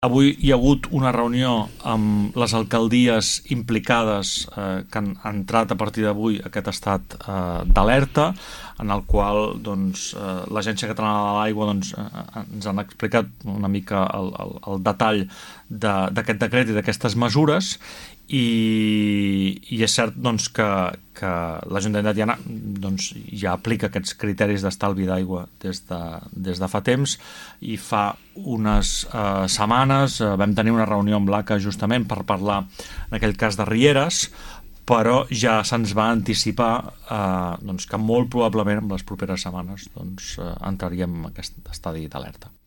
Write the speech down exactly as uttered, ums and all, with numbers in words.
Avui hi ha hagut una reunió amb les alcaldies implicades eh, que han entrat a partir d'avui aquest estat eh, d'alerta, en el qual doncs, eh, l'Agència Catalana de l'Aigua doncs, eh, ens han explicat una mica el, el, el detall d'aquest de, decret i d'aquestes mesures, i, i és cert doncs, que, que l'Ajuntament de Tiana doncs, ja aplica aquests criteris d'estalvi d'aigua des, de, des de fa temps, i fa unes eh, setmanes eh, vam tenir una reunió amb l'A C A justament per parlar en aquell cas de rieres, però ja se'ns va anticipar eh, doncs, que molt probablement en les properes setmanes doncs, eh, entraríem en aquest estadi d'alerta.